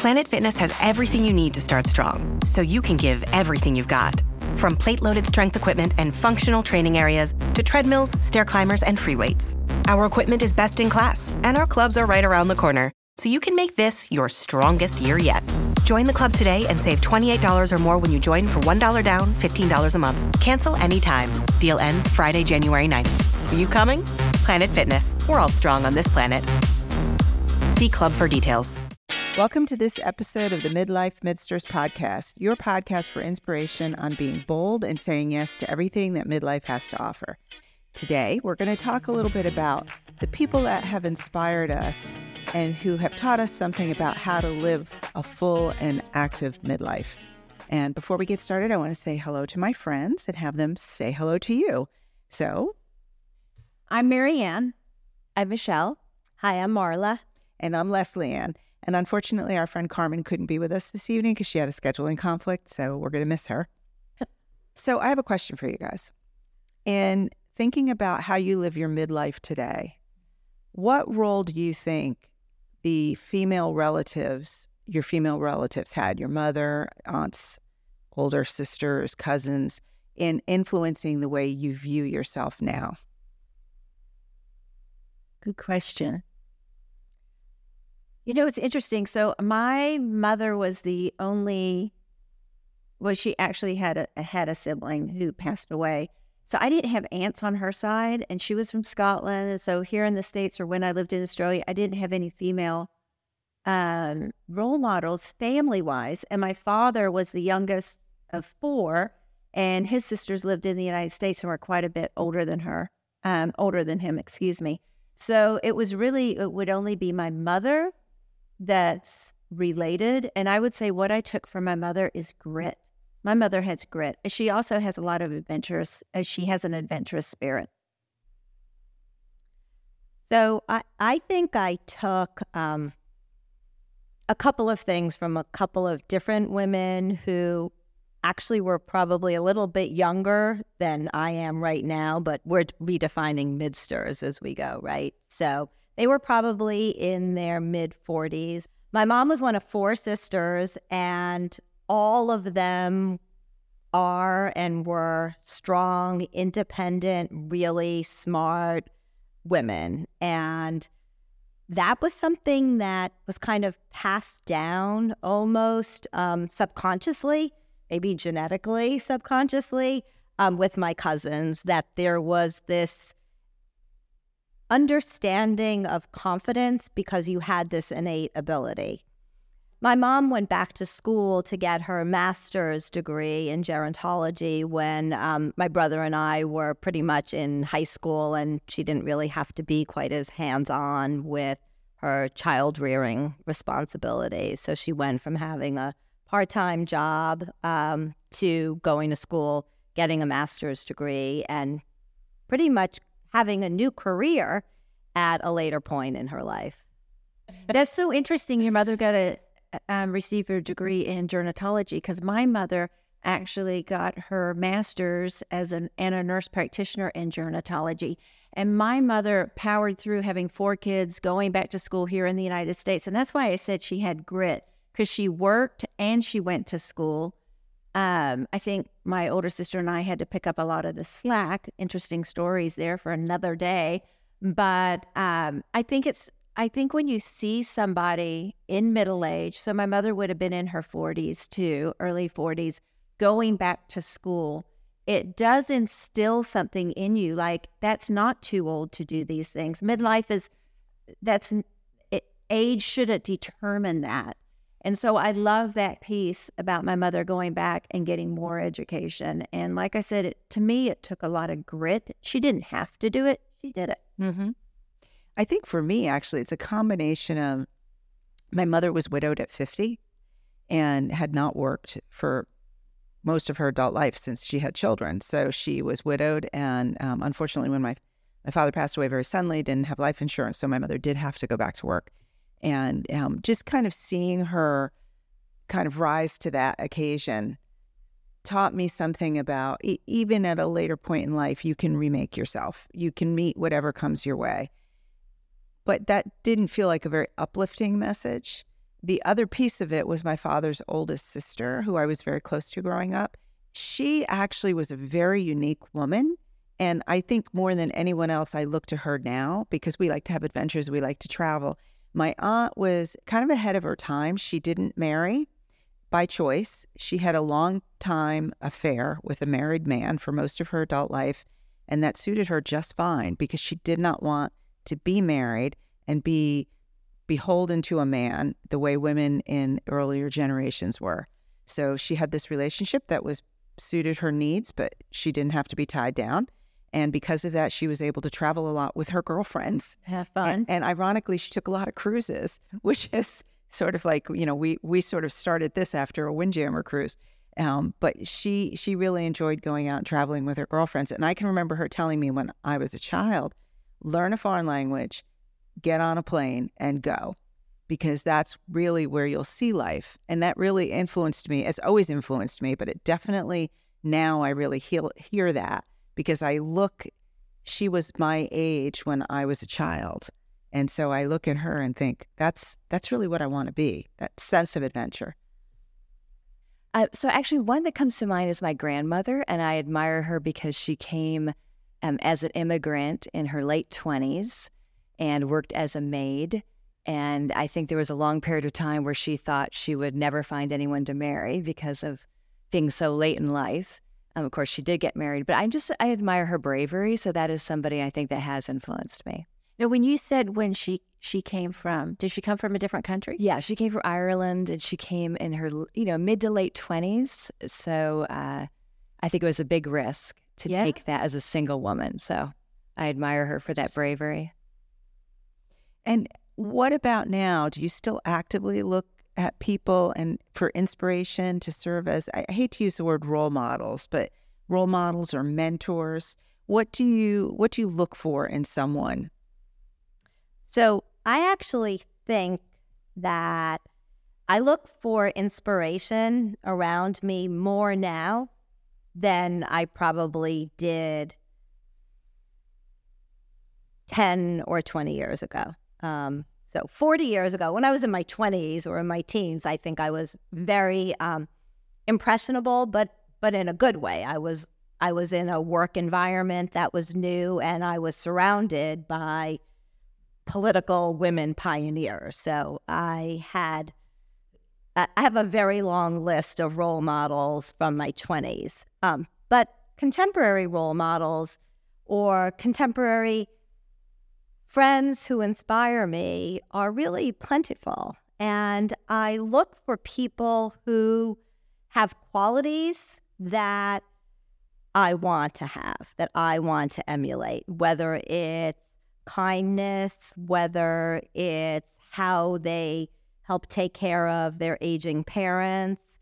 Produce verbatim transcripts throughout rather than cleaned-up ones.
Planet Fitness has everything you need to start strong, so you can give everything you've got. From plate-loaded strength equipment and functional training areas to treadmills, stair climbers, and free weights. Our equipment is best in class, and our clubs are right around the corner, so you can make this your strongest year yet. Join the club today and save twenty-eight dollars or more when you join for one dollar down, fifteen dollars a month. Cancel anytime. Deal ends Friday, January ninth. Are you coming? Planet Fitness. We're all strong on this planet. See club for details. Welcome to this episode of the Midlife Midsters podcast, your podcast for inspiration on being bold and saying yes to everything that midlife has to offer. Today, we're going to talk a little bit about the people that have inspired us and who have taught us something about how to live a full and active midlife. And before we get started, I want to say hello to my friends and have them say hello to you. So, I'm Marianne. I'm Michelle. Hi, I'm Marla. And I'm Leslie Ann. And unfortunately, our friend Carmen couldn't be with us this evening because she had a scheduling conflict, so we're going to miss her. So I have a question for you guys. In thinking about how you live your midlife today, what role do you think the female relatives, your female relatives had, your mother, aunts, older sisters, cousins, in influencing the way you view yourself now? Good question. You know, it's interesting. So my mother was the only, well, she actually had a had a sibling who passed away. So I didn't have aunts on her side, and she was from Scotland. And so here in the States, or when I lived in Australia, I didn't have any female um, role models family-wise. And my father was the youngest of four, and his sisters lived in the United States and were quite a bit older than her, um, older than him, excuse me. So it was really, it would only be my mother that's related. And I would say what I took from my mother is grit. My mother has grit. She also has a lot of adventurous, uh, she has an adventurous spirit. So I, I think I took um, a couple of things from a couple of different women who actually were probably a little bit younger than I am right now, but we're redefining midsters as we go, right? So they were probably in their mid-forties. My mom was one of four sisters, and all of them are and were strong, independent, really smart women. And that was something that was kind of passed down almost um, subconsciously, maybe genetically, subconsciously, um, with my cousins, that there was this understanding of confidence because you had this innate ability. My mom went back to school to get her master's degree in gerontology when um, my brother and I were pretty much in high school, and she didn't really have to be quite as hands-on with her child-rearing responsibilities. So she went from having a part-time job um, to going to school, getting a master's degree, and pretty much having a new career at a later point in her life. That's so interesting. Your mother got a um, receive her degree in gerontology, because my mother actually got her master's as an and a nurse practitioner in gerontology. And my mother powered through having four kids, going back to school here in the United States. And that's why I said she had grit, because she worked and she went to school. Um, I think my older sister and I had to pick up a lot of the slack. Interesting stories there for another day. But um, I think it's, I think when you see somebody in middle age, so my mother would have been in her forties too, early forties, going back to school, it does instill something in you. Like, that's not too old to do these things. Midlife is, that's, it, age shouldn't determine that. And so I love that piece about my mother going back and getting more education. And like I said, it, to me, it took a lot of grit. She didn't have to do it. She did it. Mm-hmm. I think for me, actually, it's a combination of my mother was widowed at fifty and had not worked for most of her adult life since she had children. So she was widowed. And um, unfortunately, when my, my father passed away very suddenly, didn't have life insurance. So my mother did have to go back to work. And um, just kind of seeing her kind of rise to that occasion taught me something about e- even at a later point in life, you can remake yourself. You can meet whatever comes your way. But that didn't feel like a very uplifting message. the other piece of it was my father's oldest sister, who I was very close to growing up. She actually was a very unique woman. And I think more than anyone else, I look to her now because we like to have adventures. We like to travel. My aunt was kind of ahead of her time. She didn't marry by choice. She had a long time affair with a married man for most of her adult life. And that suited her just fine because she did not want to be married and be beholden to a man the way women in earlier generations were. So she had this relationship that was suited her needs, but she didn't have to be tied down. And because of that, she was able to travel a lot with her girlfriends. Have fun. And, and ironically, she took a lot of cruises, which is sort of like, you know, we we sort of started this after a Windjammer cruise. Um, but she she really enjoyed going out and traveling with her girlfriends. And I can remember her telling me when I was a child, learn a foreign language, get on a plane and go, because that's really where you'll see life. And that really influenced me. It's always influenced me, but it definitely now I really hear, hear that because I look, she was my age when I was a child. And so I look at her and think, that's that's really what I want to be, that sense of adventure. Uh, so actually, one that comes to mind is my grandmother, and I admire her because she came um, as an immigrant in her late twenties and worked as a maid. And I think there was a long period of time where she thought she would never find anyone to marry because of being so late in life. Um, of course, she did get married, but I just, I admire her bravery. So that is somebody I think that has influenced me. Now, when you said when she, she came from, did she come from a different country? Yeah, she came from Ireland, and she came in her, you know, mid to late twenties. So uh, I think it was a big risk to Yeah. take that as a single woman. So I admire her for that bravery. And what about now? Do you still actively look at people and for inspiration to serve as, I hate to use the word role models, but role models or mentors? What do you what do you look for in someone? So I actually think that I look for inspiration around me more now than I probably did ten or twenty years ago. Um, so forty years ago, when I was in my twenties or in my teens, I think I was very um, impressionable, but but in a good way. I was I was in a work environment that was new, and I was surrounded by political women pioneers. So I had I have a very long list of role models from my twenties. Um, but contemporary role models or contemporary friends who inspire me are really plentiful. And I look for people who have qualities that I want to have, that I want to emulate, whether it's kindness, whether it's how they help take care of their aging parents.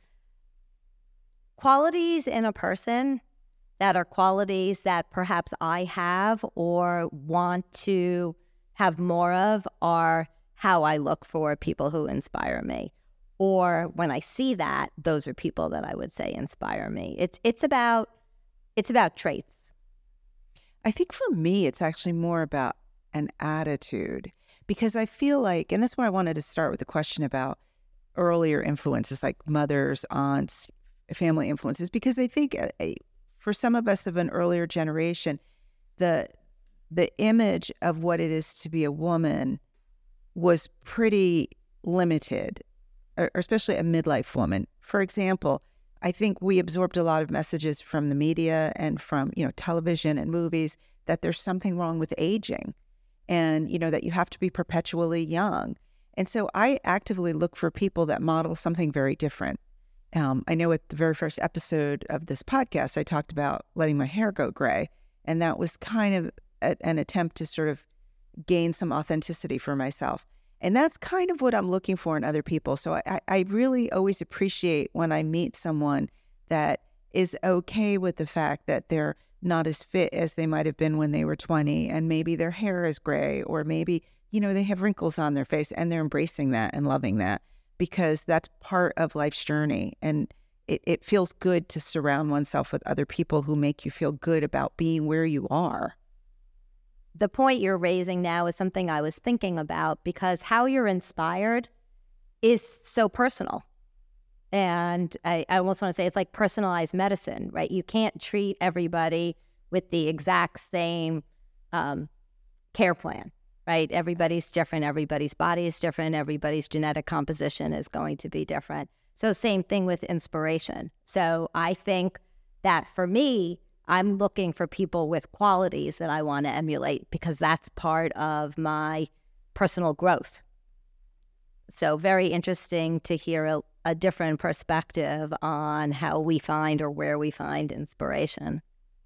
Qualities in a person that are qualities that perhaps I have or want to have more of are how I look for people who inspire me. Or when I see that, those are people that I would say inspire me. It's it's about it's about traits. I think for me, it's actually more about an attitude, because I feel like, and that's why I wanted to start with the question about earlier influences like mothers, aunts, family influences, because I think uh, for some of us of an earlier generation, the the image of what it is to be a woman was pretty limited, or especially a midlife woman. For example, I think we absorbed a lot of messages from the media and from, you know, television and movies that there's something wrong with aging and, you know, that you have to be perpetually young. And so I actively look for people that model something very different. Um, I know at the very first episode of this podcast, I talked about letting my hair go gray. And that was kind of a, an attempt to sort of gain some authenticity for myself. And that's kind of what I'm looking for in other people. So I, I really always appreciate when I meet someone that is okay with the fact that they're not as fit as they might have been when they were twenty, and maybe their hair is gray, or maybe, you know, they have wrinkles on their face, and they're embracing that and loving that, because that's part of life's journey. And it, it feels good to surround oneself with other people who make you feel good about being where you are. The point you're raising now is something I was thinking about, because how you're inspired is so personal. And I, I almost want to say it's like personalized medicine, right? You can't treat everybody with the exact same um, care plan, right? Everybody's different. Everybody's body is different. Everybody's genetic composition is going to be different. So same thing with inspiration. So I think that for me, I'm looking for people with qualities that I want to emulate because that's part of my personal growth. So very interesting to hear a, a different perspective on how we find or where we find inspiration.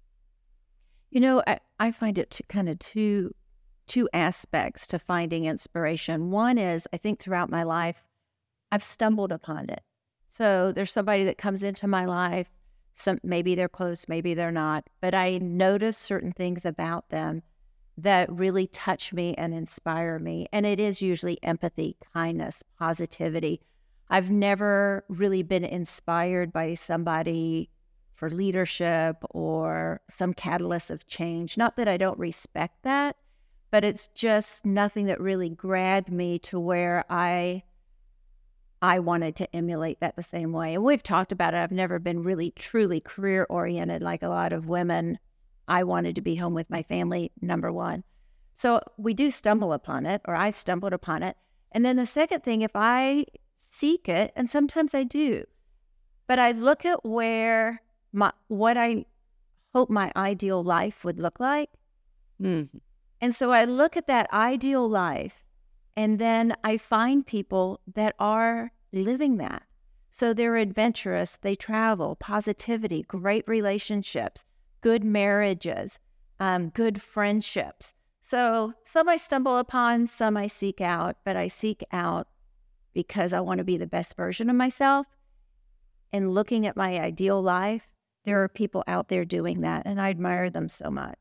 You know, I, I find it two, kind of two, two aspects to finding inspiration. One is, I think throughout my life, I've stumbled upon it. So there's somebody that comes into my life, some maybe they're close, maybe they're not, but I notice certain things about them that really touch me and inspire me. And it is usually empathy, kindness, positivity. I've never really been inspired by somebody for leadership or some catalyst of change. Not that I don't respect that, but it's just nothing that really grabbed me to where I I wanted to emulate that the same way. And we've talked about it. I've never been really truly career oriented like a lot of women. I wanted to be home with my family, number one. So we do stumble upon it, or I've stumbled upon it. And then the second thing, if I seek it, and sometimes I do, but I look at where my what I hope my ideal life would look like. Mm-hmm. And so I look at that ideal life, and then I find people that are living that. So they're adventurous, they travel, positivity, great relationships, good marriages, um, good friendships. So some I stumble upon, some I seek out, but I seek out because I want to be the best version of myself. And looking at my ideal life, there are people out there doing that, and I admire them so much.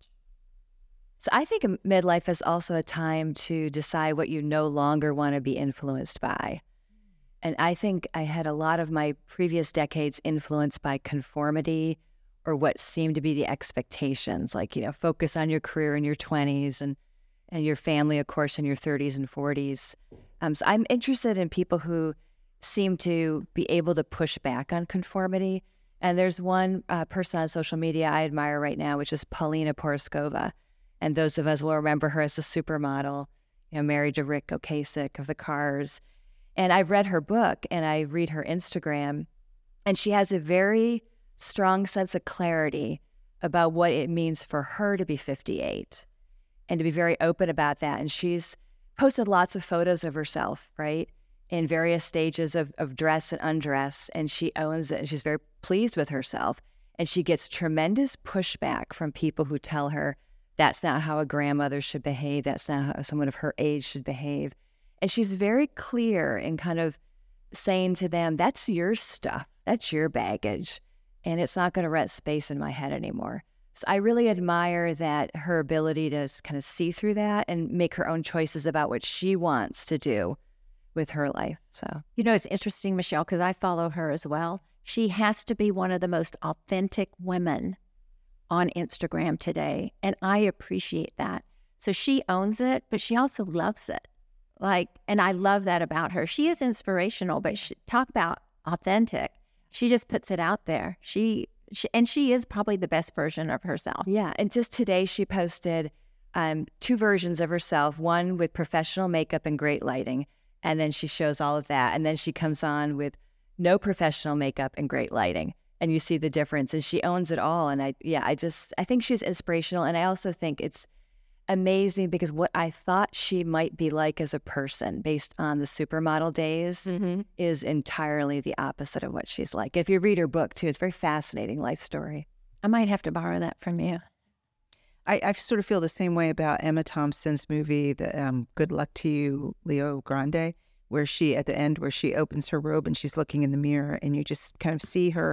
So I think midlife is also a time to decide what you no longer want to be influenced by. And I think I had a lot of my previous decades influenced by conformity or what seemed to be the expectations, like, you know, focus on your career in your twenties and, and your family, of course, in your thirties and forties. Um, so I'm interested in people who seem to be able to push back on conformity. And there's one uh, person on social media I admire right now, which is Paulina Poroskova. And those of us will remember her as a supermodel, you know, married to Rick Ocasek of the Cars. And I've read her book and I read her Instagram, and she has a very strong sense of clarity about what it means for her to be fifty-eight and to be very open about that. And she's posted lots of photos of herself, right, in various stages of, of dress and undress, and she owns it, and she's very pleased with herself. And she gets tremendous pushback from people who tell her, that's not how a grandmother should behave. That's not how someone of her age should behave. And she's very clear in kind of saying to them, that's your stuff. That's your baggage. And it's not going to rent space in my head anymore. So I really admire that her ability to kind of see through that and make her own choices about what she wants to do with her life. So, you know, it's interesting, Michelle, because I follow her as well. She has to be one of the most authentic women on Instagram today, and I appreciate that. So she owns it, but she also loves it. Like, and I love that about her. She is inspirational, but she, talk about authentic. She just puts it out there. She, she and she is probably the best version of herself. Yeah, and just today she posted um, two versions of herself, one with professional makeup and great lighting, and then she shows all of that, and then she comes on with no professional makeup and great lighting. And you see the difference, and she owns it all. And I, yeah, I just, I think she's inspirational. And I also think it's amazing because what I thought she might be like as a person based on the supermodel days mm-hmm. is entirely the opposite of what she's like. If you read her book too, it's a very fascinating life story. I might have to borrow that from you. I, I sort of feel the same way about Emma Thompson's movie, the um, Good Luck to You, Leo Grande, where she, at the end, where she opens her robe and she's looking in the mirror and you just kind of see her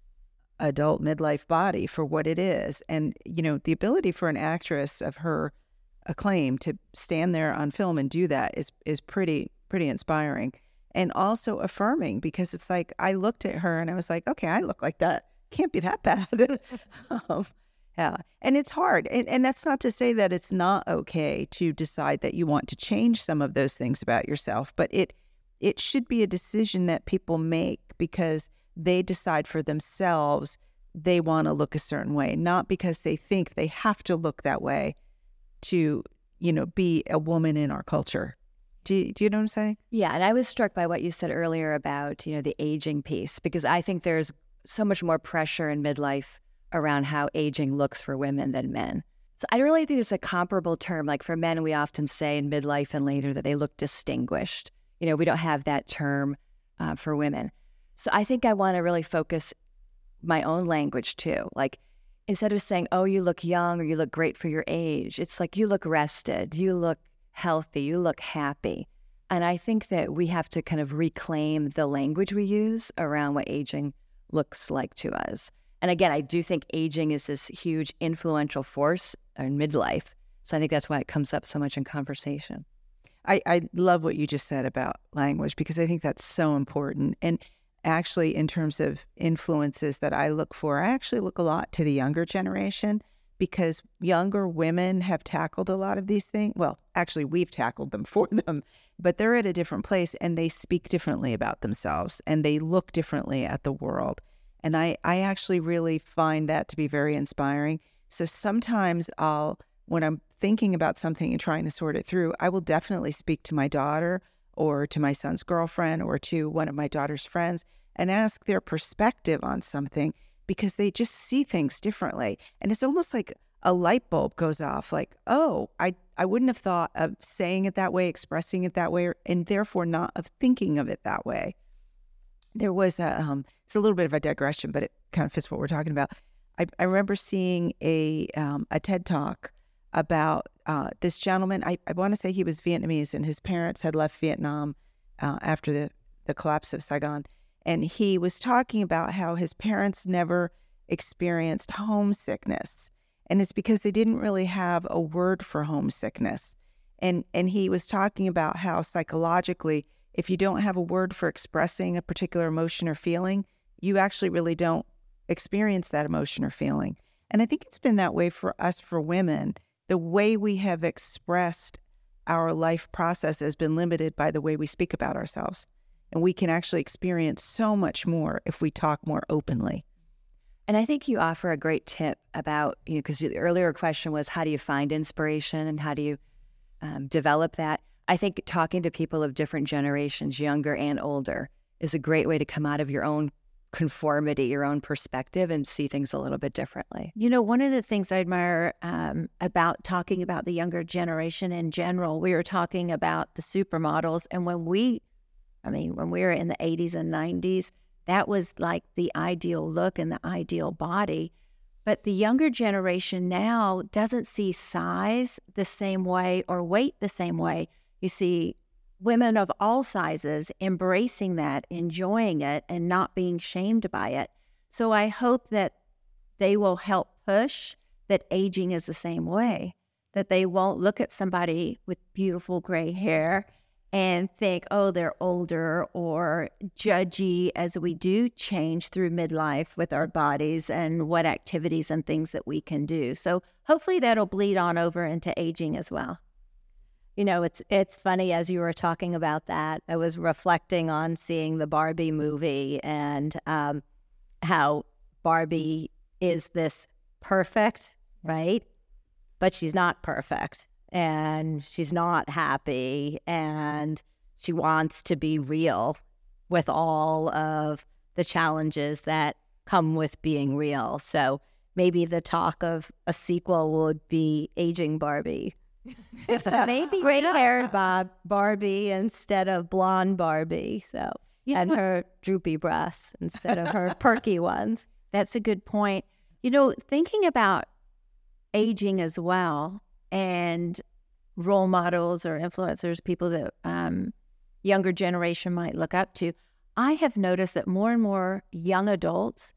adult midlife body for what it is. And, you know, the ability for an actress of her acclaim to stand there on film and do that is is pretty, pretty inspiring and also affirming, because it's like, I looked at her and I was like, okay, I look like that. Can't be that bad. um, yeah. And it's hard. And, and that's not to say that it's not okay to decide that you want to change some of those things about yourself, but it it should be a decision that people make because they decide for themselves they want to look a certain way, not because they think they have to look that way to, you know, be a woman in our culture. Do you, do you know what I'm saying? Yeah, and I was struck by what you said earlier about, you know, the aging piece, because I think there's so much more pressure in midlife around how aging looks for women than men. So I really think it's a comparable term. Like for men, we often say in midlife and later that they look distinguished. You know, we don't have that term uh, for women. So I think I want to really focus my own language too. Like instead of saying, oh, you look young or you look great for your age, it's like you look rested, you look healthy, you look happy. And I think that we have to kind of reclaim the language we use around what aging looks like to us. And again, I do think aging is this huge influential force in midlife. So I think that's why it comes up so much in conversation. I, I love what you just said about language because I think that's so important. And actually, in terms of influences that I look for, I actually look a lot to the younger generation because younger women have tackled a lot of these things. Well, actually, we've tackled them for them, but they're at a different place and they speak differently about themselves and they look differently at the world. And I, I actually really find that to be very inspiring. So sometimes I'll, when I'm thinking about something and trying to sort it through, I will definitely speak to my daughter or to my son's girlfriend or to one of my daughter's friends and ask their perspective on something because they just see things differently. And it's almost like a light bulb goes off like, oh, I, I wouldn't have thought of saying it that way, expressing it that way, and therefore not of thinking of it that way. There was a, um, it's a little bit of a digression, but it kind of fits what we're talking about. I, I remember seeing a um, a TED Talk about uh, this gentleman. I, I want to say he was Vietnamese, and his parents had left Vietnam uh, after the, the collapse of Saigon. And he was talking about how his parents never experienced homesickness. And it's because they didn't really have a word for homesickness. And, and he was talking about how psychologically, if you don't have a word for expressing a particular emotion or feeling, you actually really don't experience that emotion or feeling. And I think it's been that way for us, for women. The way we have expressed our life process has been limited by the way we speak about ourselves. And we can actually experience so much more if we talk more openly. And I think you offer a great tip about, you know, because the earlier question was, how do you find inspiration and how do you um, develop that? I think talking to people of different generations, younger and older, is a great way to come out of your own conformity, your own perspective, and see things a little bit differently. You know, one of the things I admire um, about talking about the younger generation in general, we were talking about the supermodels, and when we, I mean, when we were in the eighties and nineties, that was like the ideal look and the ideal body. But the younger generation now doesn't see size the same way or weight the same way. You see women of all sizes embracing that, enjoying it, and not being shamed by it. So I hope that they will help push that aging is the same way, that they won't look at somebody with beautiful gray hair and think, oh, they're older, or judgy, as we do change through midlife with our bodies and what activities and things that we can do. So hopefully that'll bleed on over into aging as well. You know, it's it's funny, as you were talking about that, I was reflecting on seeing the Barbie movie and um, how Barbie is this perfect, right? But she's not perfect, and she's not happy, and she wants to be real with all of the challenges that come with being real. So maybe the talk of a sequel would be Aging Barbie. Maybe gray hair Bob Barbie instead of blonde Barbie, so You and know- her droopy breasts instead of her perky ones. That's a good point. You know, thinking about aging as well and role models or influencers, people that um, younger generation might look up to, I have noticed that more and more young adults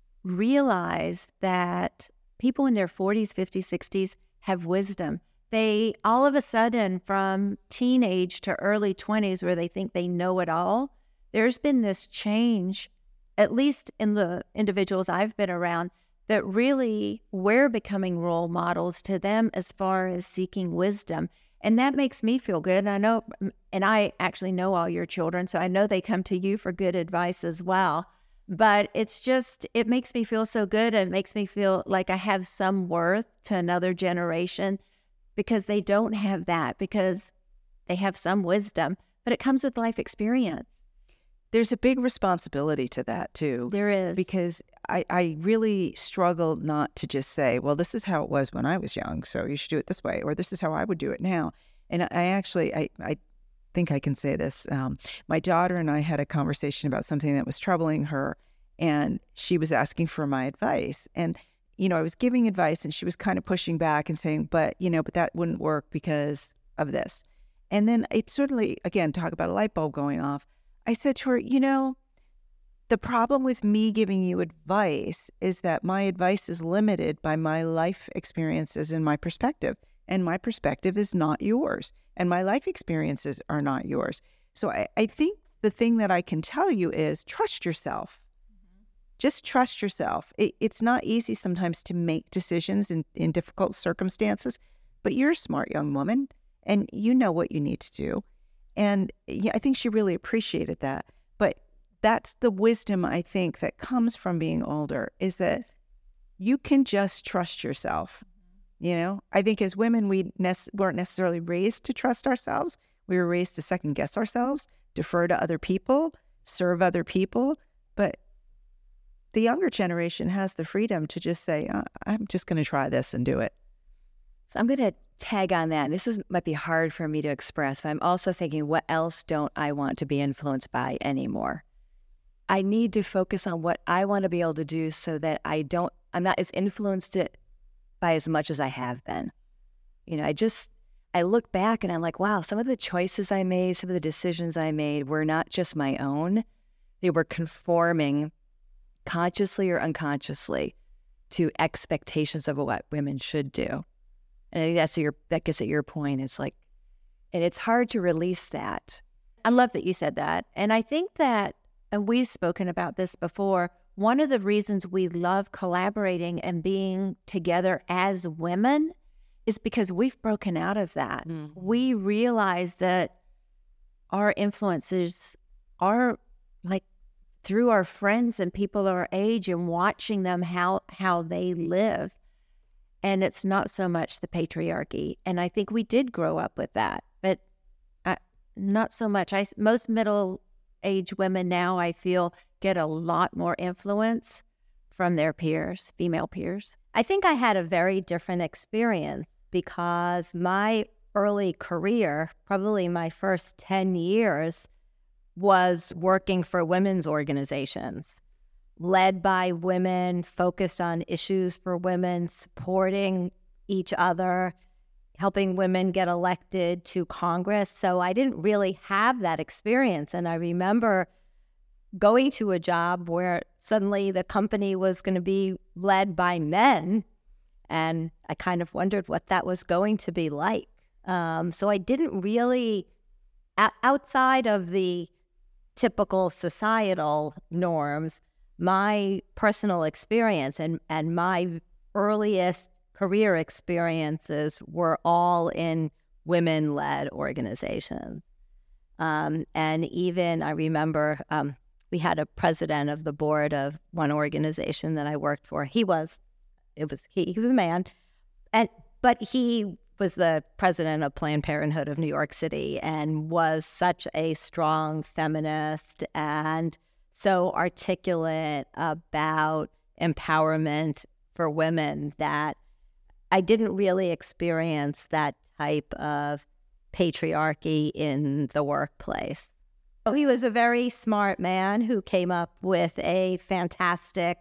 realize that people in their forties, fifties, sixties have wisdom. They all of a sudden, from teenage to early twenties, where they think they know it all, there's been this change, at least in the individuals I've been around, that really we're becoming role models to them as far as seeking wisdom. And that makes me feel good. And I know, and I actually know all your children, so I know they come to you for good advice as well. But it's just, it makes me feel so good, and it makes me feel like I have some worth to another generation, because they don't have that, because they have some wisdom, but it comes with life experience. There's a big responsibility to that too. There is. Because I, I really struggle not to just say, well, this is how it was when I was young, so you should do it this way, or this is how I would do it now. And I actually, I, I think I can say this. Um, my daughter and I had a conversation about something that was troubling her, and she was asking for my advice. And, you know, I was giving advice, and she was kind of pushing back and saying, but, you know, but that wouldn't work because of this. And then it certainly, again, talk about a light bulb going off. I said to her, you know, the problem with me giving you advice is that my advice is limited by my life experiences and my perspective. And my perspective is not yours. And my life experiences are not yours. So I, I think the thing that I can tell you is trust yourself. Mm-hmm. Just trust yourself. It, it's not easy sometimes to make decisions in, in difficult circumstances, but you're a smart young woman and you know what you need to do. And yeah, I think she really appreciated that. But that's the wisdom, I think, that comes from being older, is that you can just trust yourself. You know, I think as women, we ne- weren't necessarily raised to trust ourselves. We were raised to second guess ourselves, defer to other people, serve other people. But the younger generation has the freedom to just say, uh, I'm just going to try this and do it. So I'm going to tag on that. And this is might be hard for me to express, but I'm also thinking, what else don't I want to be influenced by anymore? I need to focus on what I want to be able to do so that I don't, I'm not as influenced it by as much as I have been. You know, I just, I look back and I'm like, wow, some of the choices I made, some of the decisions I made were not just my own. They were conforming consciously or unconsciously to expectations of what women should do. And I think that's your, that gets at your point. It's like, and it's hard to release that. I love that you said that. And I think that, and we've spoken about this before, one of the reasons we love collaborating and being together as women is because we've broken out of that. Mm. We realize that our influences are like through our friends and people our age, and watching them how how they live. And it's not so much the patriarchy. And I think we did grow up with that, but I, not so much. I, most middle-aged women now, I feel, get a lot more influence from their peers, female peers. I think I had a very different experience because my early career, probably my first ten years, was working for women's organizations, led by women, focused on issues for women, supporting each other, helping women get elected to Congress. So I didn't really have that experience. And I remember going to a job where suddenly the company was going to be led by men. And I kind of wondered what that was going to be like. Um, so I didn't really, o- outside of the typical societal norms, my personal experience and, and my earliest career experiences were all in women-led organizations. Um, and even I remember um, we had a president of the board of one organization that I worked for. He was, it was he, he was a man, and but he was the president of Planned Parenthood of New York City and was such a strong feminist and so articulate about empowerment for women that I didn't really experience that type of patriarchy in the workplace. He was a very smart man who came up with a fantastic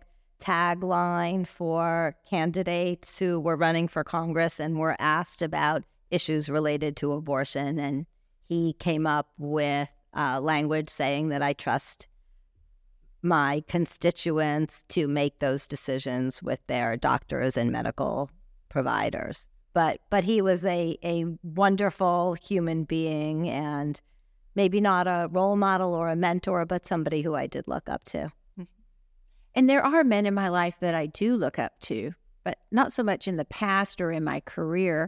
tagline for candidates who were running for Congress and were asked about issues related to abortion. And he came up with uh, language saying that I trust my constituents to make those decisions with their doctors and medical providers. But but he was a, a wonderful human being, and maybe not a role model or a mentor, but somebody who I did look up to. And there are men in my life that I do look up to, but not so much in the past or in my career,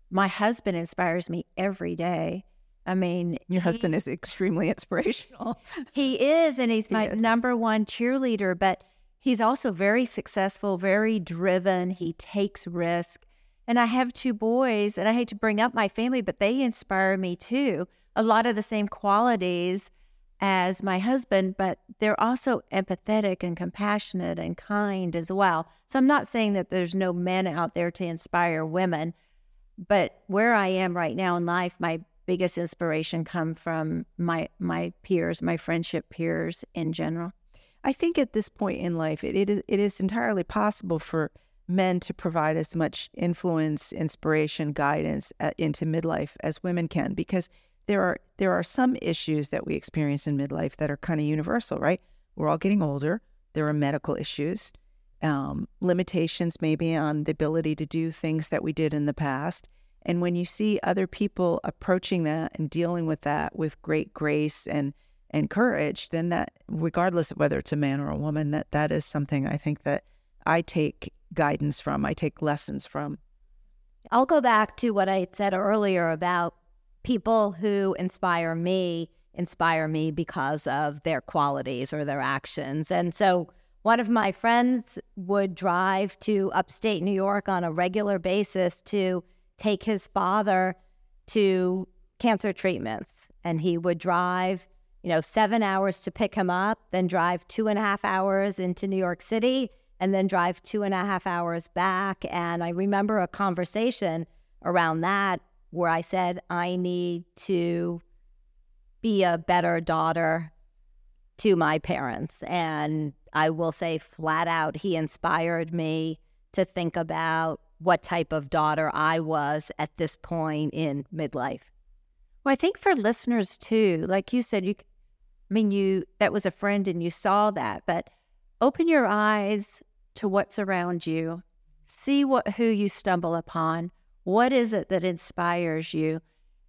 My husband inspires me every day. I mean, Your he- husband is extremely inspirational. He is, and he's He my is. number one cheerleader, but he's also very successful, very driven. He takes risk. And I have two boys, and I hate to bring up my family, but they inspire me too. A lot of the same qualities as my husband, but they're also empathetic and compassionate and kind as well. So I'm not saying that there's no men out there to inspire women, but where I am right now in life, my biggest inspiration come from my my peers, my friendship peers in general. I think at this point in life, it, it is it is entirely possible for men to provide as much influence, inspiration, guidance uh, into midlife as women can, because there are there are some issues that we experience in midlife that are kind of universal, right? We're all getting older. There are medical issues, um, limitations maybe on the ability to do things that we did in the past. And when you see other people approaching that and dealing with that with great grace and and courage, then that, regardless of whether it's a man or a woman, that that is something I think that I take guidance from, I take lessons from. I'll go back to what I said earlier about people who inspire me, inspire me because of their qualities or their actions. And so one of my friends would drive to upstate New York on a regular basis to take his father to cancer treatments. And he would drive, you know, seven hours to pick him up, then drive two and a half hours into New York City, and then drive two and a half hours back. And I remember a conversation around that where I said, I need to be a better daughter to my parents. And I will say flat out, he inspired me to think about what type of daughter I was at this point in midlife. Well, I think for listeners too, like you said, you, I mean, you, that was a friend and you saw that, but open your eyes to what's around you. See what, who you stumble upon. What is it that inspires you?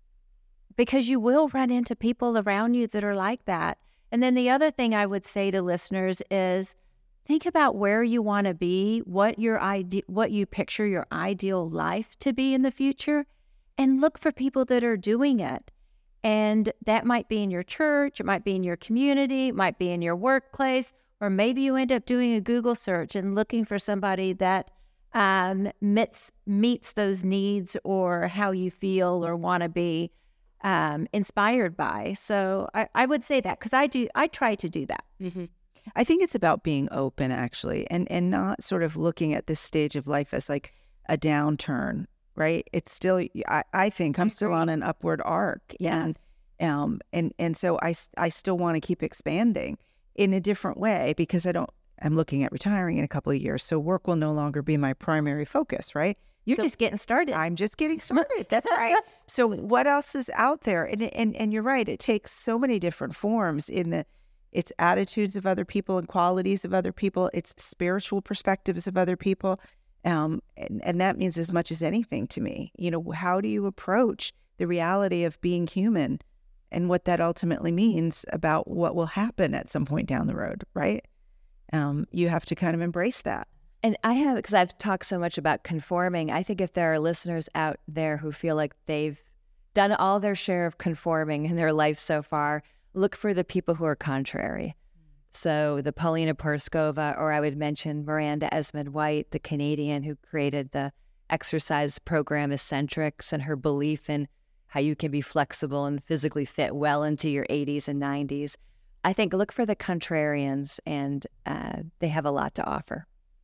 Because you will run into people around you that are like that. And then the other thing I would say to listeners is think about where you want to be, what your ide- what you picture your ideal life to be in the future, and look for people that are doing it. And that might be in your church, it might be in your community, it might be in your workplace, or maybe you end up doing a Google search and looking for somebody that um, meets, meets those needs or how you feel or want to be um, inspired by. So I, I would say that because I do, I try to do that. Mm-hmm. I think it's about being open, actually, and, and not sort of looking at this stage of life as like a downturn, right? It's still, I, I think I'm I still agree. on an upward arc. Yes. And, um, and, and so I, I still want to keep expanding in a different way because I don't, I'm looking at retiring in a couple of years. So work will no longer be my primary focus, right? You're So just getting started. I'm just getting started. That's right. So what else is out there? And, and, and you're right. It takes so many different forms in the, it's attitudes of other people and qualities of other people. It's spiritual perspectives of other people. Um, and, and that means as much as anything to me. You know, how do you approach the reality of being human and what that ultimately means about what will happen at some point down the road, right? Um, you have to kind of embrace that. And I have, because I've talked so much about conforming, I think if there are listeners out there who feel like they've done all their share of conforming in their life so far, look for the people who are contrary. So the Paulina Porskova, or I would mention Miranda Esmond White, the Canadian who created the exercise program Eccentrics, and her belief in how you can be flexible and physically fit well into your eighties and nineties. I think look for the contrarians, and uh, they have a lot to offer.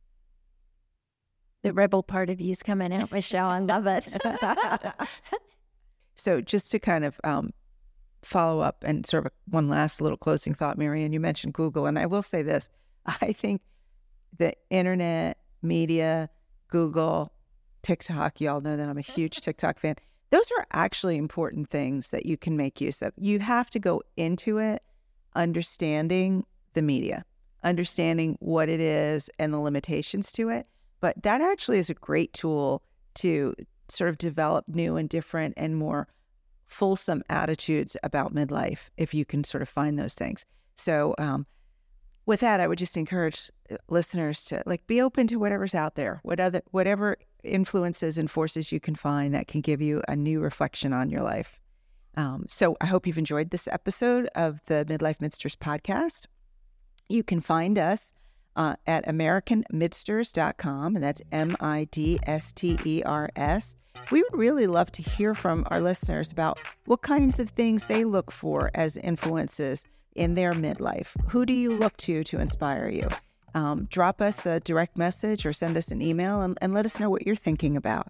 The rebel part of you is coming out, Michelle. I love it. So just to kind of um, follow up and sort of one last little closing thought, Marianne, you mentioned Google. And I will say this, I think the internet, media, Google, TikTok, y'all know that I'm a huge TikTok fan. Those are actually important things that you can make use of. You have to go into it understanding the media, understanding what it is and the limitations to it. But that actually is a great tool to sort of develop new and different and more fulsome attitudes about midlife if you can sort of find those things. So um, with that, I would just encourage listeners to like be open to whatever's out there, what other, whatever influences and forces you can find that can give you a new reflection on your life. Um, so I hope you've enjoyed this episode of the Midlife Midsters podcast. You can find us uh, at american midsters dot com, and that's M I D S T E R S. We would really love to hear from our listeners about what kinds of things they look for as influences in their midlife. Who do you look to to inspire you? Um, drop us a direct message or send us an email and, and let us know what you're thinking about.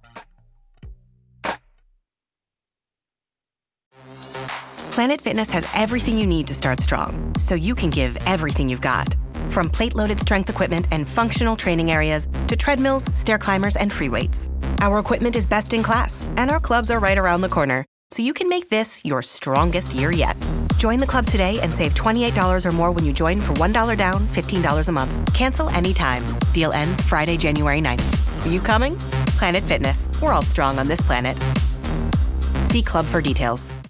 Planet Fitness has everything you need to start strong, so you can give everything you've got. From plate-loaded strength equipment and functional training areas to treadmills, stair climbers, and free weights. Our equipment is best in class, and our clubs are right around the corner, so you can make this your strongest year yet. Join the club today and save twenty-eight dollars or more when you join for one dollar down, fifteen dollars a month. Cancel anytime. Deal ends Friday, January ninth. Are you coming? Planet Fitness. We're all strong on this planet. See club for details.